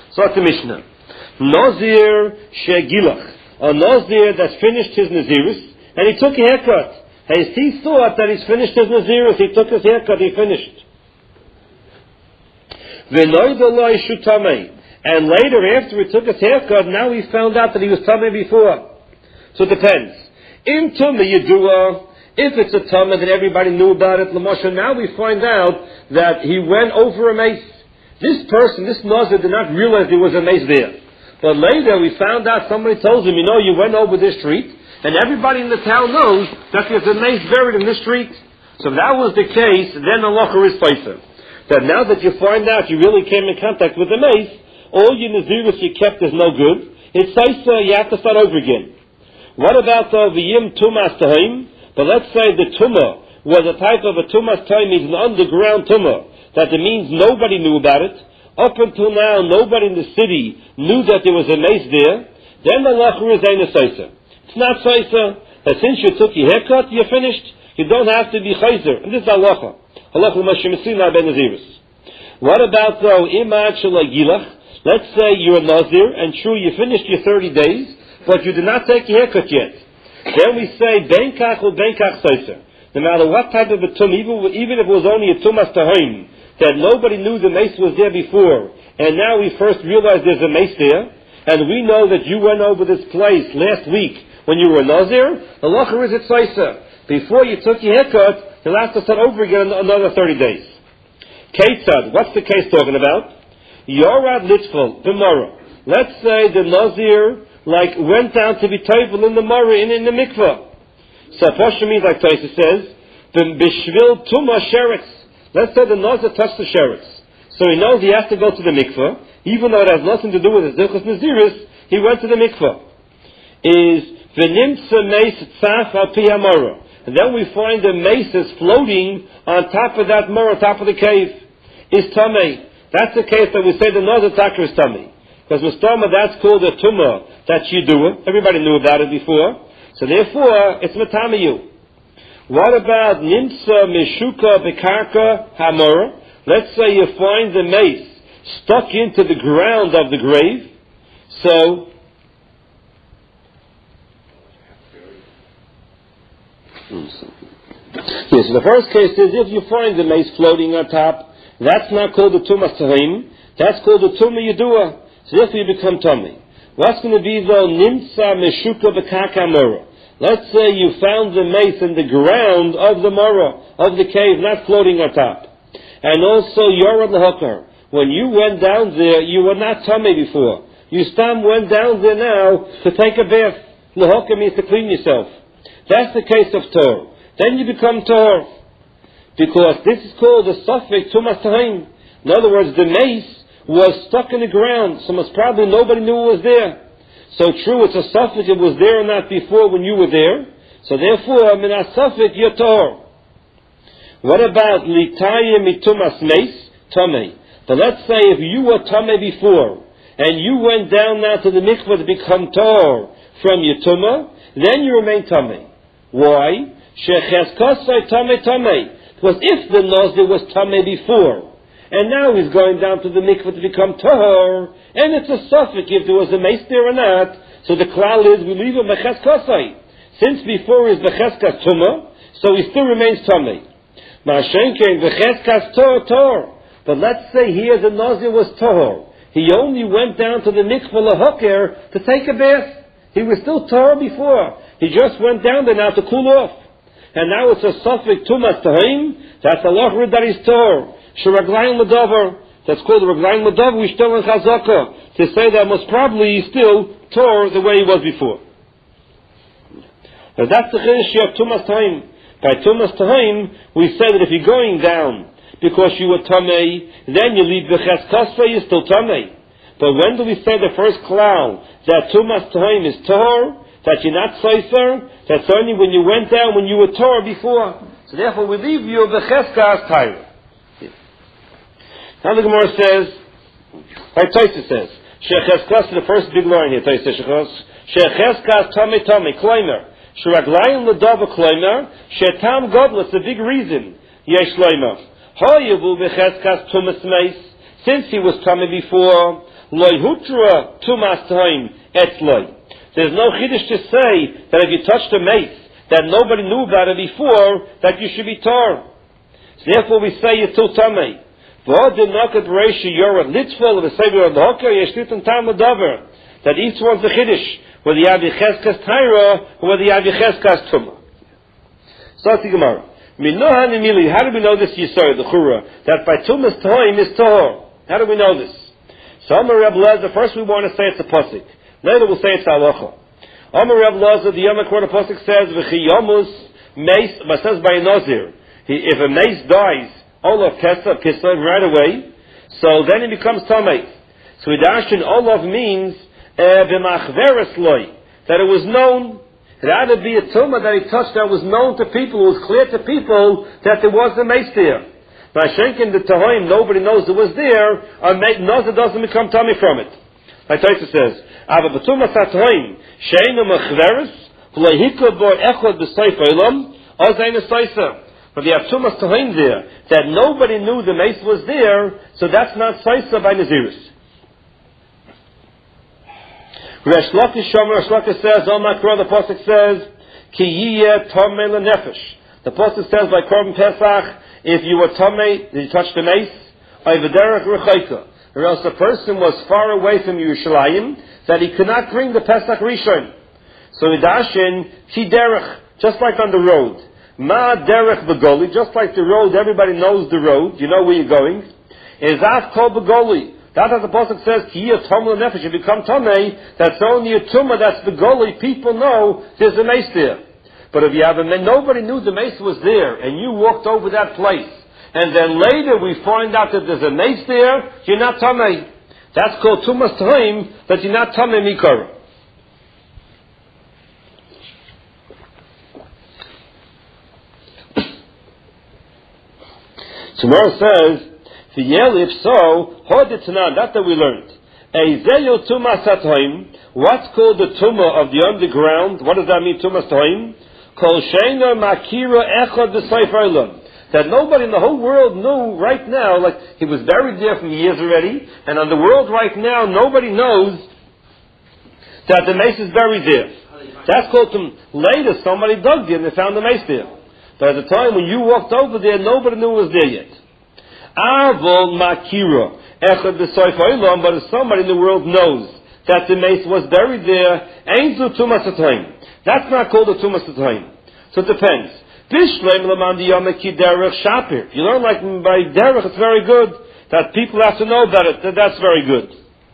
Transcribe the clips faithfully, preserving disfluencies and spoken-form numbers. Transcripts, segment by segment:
So it's the Mishnah. Nazir Shegilach. A Nazir that's finished his Nazirus, and he took a haircut. And he thought that he's finished his Nazirus, he took his haircut, he finished. And later, after he took his haircut, now he found out that he was Tameh before. So it depends. In Tumah Yedua, if it's a Tameh that everybody knew about it, Lamosha, now we find out that he went over a mace. This person, this Nazir, did not realize there was a mace there. But later we found out, somebody told him, you know, you went over this street, and everybody in the town knows that there's a mace buried in this street. So if that was the case, then Allah is Paisa. That now that you find out you really came in contact with the mace, all your Nazirus you kept is no good. It's Paisa, you have to start over again. What about the V'yim Tumas Tahim? But let's say the Tumah was a type of a Tumas Tahim, means an underground Tumah, that it means nobody knew about it. Up until now, nobody in the city knew that there was a mace there. Then the Lachur is Ein Saisa. It's not Saisa, that since you took your haircut, you're finished. You don't have to be Chayzer. And this is Halacha. Halacha Mashimesina Ben Naziris. What about though, Imad Shalai Gilach? Let's say you're a Nazir, and true, you finished your thirty days, but you did not take your haircut yet. Then we say, Benkach or Benkach Saisa. No matter what type of a tum, even, even if it was only a Tumas Tahim, that nobody knew the mace was there before, and now we first realize there's a mace there, and we know that you went over this place last week when you were a Nazir, the Lachar is at Saisa. Before you took your haircut, you'll have to start over again another thirty days. Ketzad, what's the case talking about? Yorad Litzvol, the Mara. Let's say the Nazir, like, went down to be Teufel in the Mara, in, in the Mikvah. So Pasha means, like Taisa says, Bishvil Tuma Sheretz. Let's say the Nazir touched the sheretz. So he knows he has to go to the mikvah, even though it has nothing to do with his Zilchus Naziris, he went to the mikvah. Is V'nimtza mace tzaf al pi hamara. And then we find the mace is floating on top of that mara, top of the cave. Is Tameh. That's the case that we say the Nazir Takar is Tameh. Because Mustama, that's called a Tumah, that you do. Everybody knew about it before. So therefore, it's Matamayu. What about Nimsa Meshuka Bekarka Hamora? Let's say you find the mace stuck into the ground of the grave. So, yes, the first case is if you find the mace floating on top, that's not called the Tumas Tahim, that's called the Tumah Yedua. So therefore you become Tummy. What's going to be though Nimsa Meshuka Bekarka Hamora? Let's say you found the mace in the ground of the Mara, of the cave, not floating on top. And also, Yorad Lahokar. When you went down there, you were not Tameh before. You stam went down there now to take a bath. Lahokar means to clean yourself. That's the case of Tor. Then you become Tor. Because this is called a Safek Tumas Tahim. In other words, the mace was stuck in the ground, so most probably nobody knew it was there. So true, it's a suffix, it was there or not before when you were there. So therefore, min ha-suffix, you're tor. What about litaya mitumas mace? Tameh. But let's say if you were tameh before, and you went down now to the mikvah to become tor from your tumah, then you remain tameh. Why? Shecheskasai tameh tameh. Because if the Nazir was tameh before, and now he's going down to the mikvah to become tahor, and it's a suffix if there was a mace there or not. So the klal is we leave him becheskasai. Since before is becheskas tumah, so he still remains tameh. Ma'ashenkein becheskas tor tor. But let's say here the Nazir was tahor. He only went down to the mikvah lahoker to take a bath. He was still tahor before. He just went down there now to cool off. And now it's a suffix tumas tahim. That's Allah that he's tahor. Shuraglayim Ladavar, that's called the Raglayim Ladavar, we still in Chazaka, to say that most probably he still tore the way he was before. Now that's the Chiddush of Tumas Tahim. By Tumas Tahim, we say that if you're going down because you were Tamei, then you leave the Cheskasva, you're still Tamei. But when do we say the first klal that Tumas Tahim is Tor, that you're not Seifer, that's only when you went down when you were Tor before. So therefore we leave you the Cheskas Taira. Now the Gemara says, like Taisa says, Shecheskas, the first big line here, Taisa Shecheskas, Shecheskas Tame Tame, Klaimer, Shuraglayim Ladava Klaimer, Shetam Godless, a big reason, Yesh Leimer. Hoyevu Becheskas Tumas Meis, since he was Tame before, Loi hutra tumas time etzloi. There's no chiddush to say that if you touched a mace that nobody knew about it before, that you should be tar. So therefore we say you're till tamei. That each one's a chiddush, whether you have Yechezkas Taira or whether you have Yechezkas Tumah. So that's the Gemara. How do we know this Yisor, the Chura, that by Tumas Toim is Tahor? How do we know this? So Amar Reb Lezer, first we want to say it's a pasuk. Later we'll say it's halacha. Amar Reb Lezer, the Yom Kippur pasuk says v'chiyamus mace, but says by a nazir. If a mace dies, Olav Kesef Kislev right away, so then it becomes Tamei. So Hidashin Olav means b'machveres loy, that it was known. It had to be a tumah that he touched that was known to people, it was clear to people that there was a mace there. By Shenkin the Tahoim, nobody knows it was there, a nazir doesn't become tummy from it. Like Taisa says, Ava b'tumah satahoim, she'enu machveres, v'lohikah bo echod b'soif olam, ozayin esaisa. But they have tumas tahoim there, that nobody knew the mace was there, so that's not saisa by Nazirus. Resh Lakish Shomer, Resh Lakish says, oh my God, the Pasuk says, Ki yiyeh tomei lenefesh. The Pasuk says by Korban Pesach, if you were tomei, did you touch the mace? Ayvederach rechaika. Or else the person was far away from Yerushalayim, that he could not bring the Pesach Rishon. So Hidashin, Ki derech, just like on the road. Ma derech begoli, just like the road, everybody knows the road, you know where you're going. Is af kol begoli. That's how the Pasuk says, Ki yiyeh tomei lenefesh, you become tomei, that's only a tumah, that's begoli, people know there's a mace there. But if you have a man, nobody knew the mace was there, and you walked over that place, and then later we find out that there's a mace there, you're not tamei. That's called tumas tahim, that you're not tamei mikara. Tomorrow says, if so, hoditanan, that's that we learned. Eizeyo tumas tahim, what's called the tumah of the underground? What does that mean, tumas tahim? Kol sheina makira echad b'soif olam. That nobody in the whole world knew right now, like he was buried there from years already, and on the world right now, nobody knows that the mace is buried there. That's called some, later somebody dug there and they found the mace there. But at the time when you walked over there, nobody knew it was there yet. Avol makira echad b'soif olam, but if somebody in the world knows that the mace was buried there, ain't zu tumas atayim. That's not called a tumas atayim. So it depends. If you learn like by derech, it's very good. That people have to know about it. That that's very good.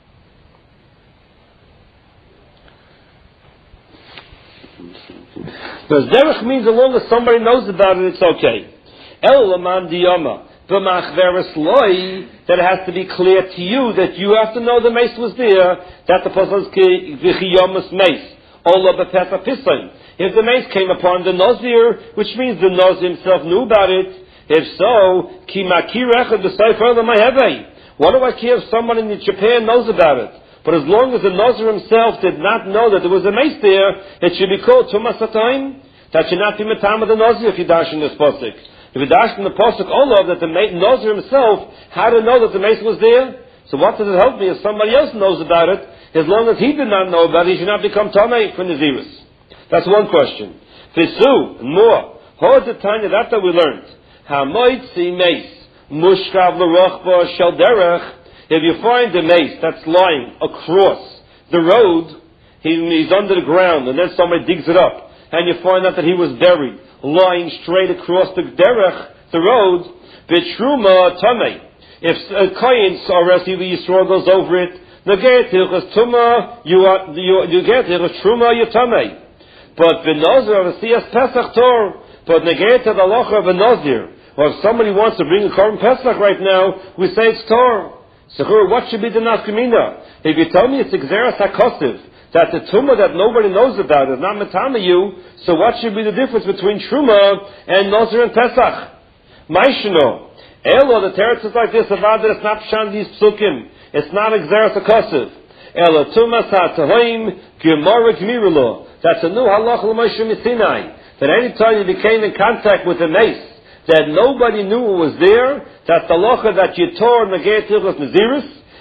Because derech means as long as somebody knows about it, it's okay. El laman diyama b'machveres loy, that it has to be clear to you that you have to know the mace was there. That the person is v'chiyamas mace. Ola b'pesa pisayin. If the mace came upon the Nazir, which means the Nazir himself knew about it, if so, ki makir echad b'soif olam mahevei. What do I care if someone in Japan knows about it? But as long as the Nazir himself did not know that there was a mace there, it should be called tumas atayim. That should not be metam of the Nazir if you dash in this pasuk. If you dash in the pasuk olav that the Nazir himself had to know that the mace was there, so what does it help me if somebody else knows about it? As long as he did not know about it, he should not become tamei for Nazirus. That's one question. Visu, more. Hold the Tanya, that's what we learned. Hamoitzi mace, mushkav l'rochba shel derech. If you find a mace that's lying across the road, he, he's under the ground, and then somebody digs it up, and you find out that he was buried, lying straight across the derech, the road, v'truma tamei. If a kohen or else Yisrael goes over it, negate hilchas tuma, you get hilchas truma, you tamei. But the Nazir of a Siyas Pesach Tor, but negate the halacha of a Nazir, or if somebody wants to bring a Korban Pesach right now, we say it's Tor. So what should be the nafkamina? If you tell me it's Xeras HaKosiv, that the Tumah that nobody knows about is not Matama you, so what should be the difference between Truma and Nazir and Pesach? Maishno. Elo, the teretz is like this, about that it's not Pshan these Psukim. It's not Xeras HaKosiv. Elo Tumas HaTahoim Gemara Gmirulo. That's a new halacha l'Moshe Sinai. That any time you became in contact with a mace, that nobody knew it was there, that's the halacha that you tore negeit hilchos nazirus,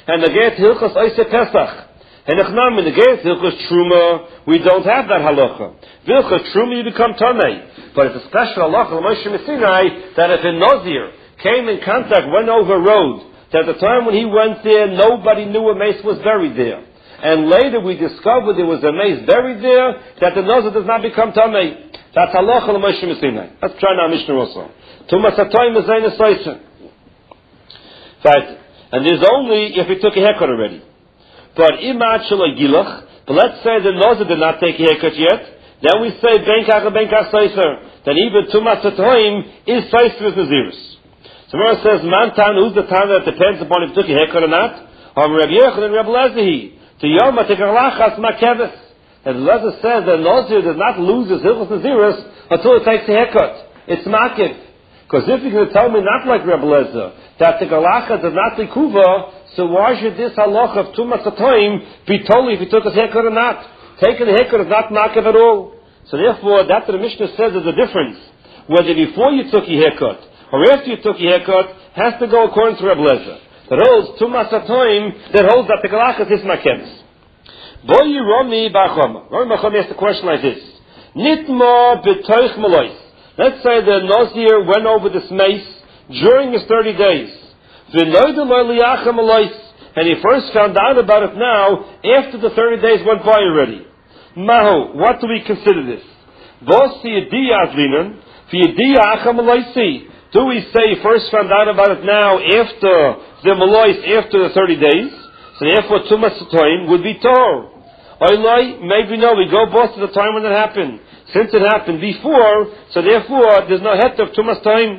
and negayah hilchos oiseh Pesach. And Echnam in negayah hilchos Truma, we don't have that halacha. Hilchos Truma, you become Tamei. But it's a special halacha, Moshe Messinai, that if a Nazir came in contact, went over a road, that at the time when he went there, nobody knew a mace was buried there. And later we discovered there was a mace buried there, that the Nazir does not become Tamei. That's halacha Moshe Messinai. That's trying our Mishnah also. Tumas HaToim is Zayin Esoysen. Right. And there's only if he took a haircut already. But Imad Shalai Gilach, but let's say the Nazir did not take a haircut yet, then we say Benkach and Benkach Seiser. Then even Tumas HaToim is Seiser as Nazirus. So Gemara says, Mantan, who's the time that depends upon if he took a haircut or not? Or Rabbi Yechon and Rabbi Lezehi. To Yom HaTekarlachas Makeves. And Lezer says that Nazir does not lose his Hilchos Nazirus until he takes a haircut. It's Makev. Because if you're going to tell me not like Rabbi Lezer, that the Galacha does not likuva, so why should this halacha of Tumas HaToim be totally if he took his haircut or not? Taking the haircut is not Makev at all. So therefore, that the Mishnah says is a difference. Whether before you took your haircut, or after you took your haircut, has to go according to Rabbi Lezer. That holds Tumas HaToim, that holds that the Galacha is Makev. Boy Romi Bachom. Romi Bachom asked the question like this. Nitmo b'toich melois. Let's say the Nazir went over this mace during his thirty days. And he first found out about it now after the thirty days went by already. Mahu, what do we consider this? Do we say he first found out about it now after the Malois, after the thirty days? So therefore Tumas HaToim would be Tor. Maybe no, we go both to the time when it happened. Since it happened before, so therefore there's no het of Tumas HaToim.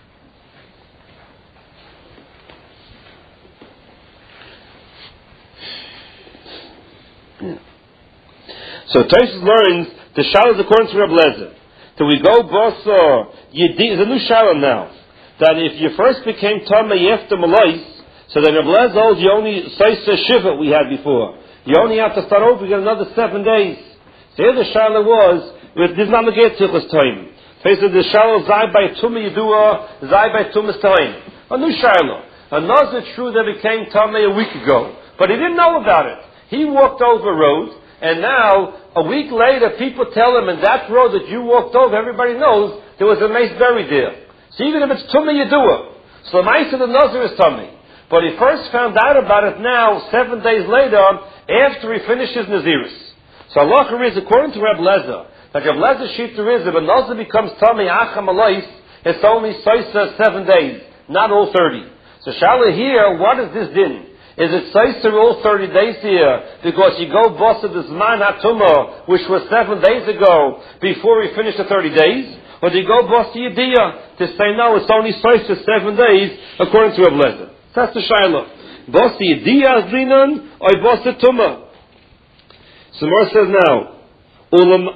So Tosfos learns the Shal is according to Rabbi Lezer. So we go both Yedi. There's a new Shal now that if you first became Tamei after Malais, so then Rabbi Lezer holds you only Saisa Shiva we had before. You only have to start over again another seven days. So here the Shal was. With this not negayah hilchos time. Basically, the shalo zay by tumah yedua, zay by tumas time. A new shalo. A Nazir true that became tamei a week ago, but he didn't know about it. He walked over a road, and now a week later, people tell him, in that road that you walked over, everybody knows there was a mace buried there. So even if it's tumah yedua, so the mace of the Nazir is tamei. But he first found out about it now, seven days later, after he finished his nazirus. So Allah is according to Rabbi Lezer. Like Rabbi Lezer sheet there is, if a Nazir becomes Tamei Acham Alais, it's only Saisa seven days, not all thirty. So Shala here, what is this din? Is it Saisa all thirty days here? Because you go boss of the Zman HaTumah, which was seven days ago, before he finished the thirty days? Or do you go boss to Yediyah to say no, it's only Saisa seven days, according to Rabbi Lezer? That's the Shaila. Boss to Yediyah Zinan, or boss to Tumah? So Mar says now, Ulam.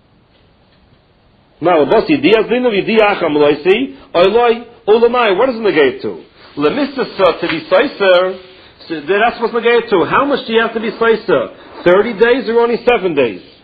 Now, what does it negate to? To be Seiser, that's what's negate to. How much do you have to be Seiser? thirty days or only seven days?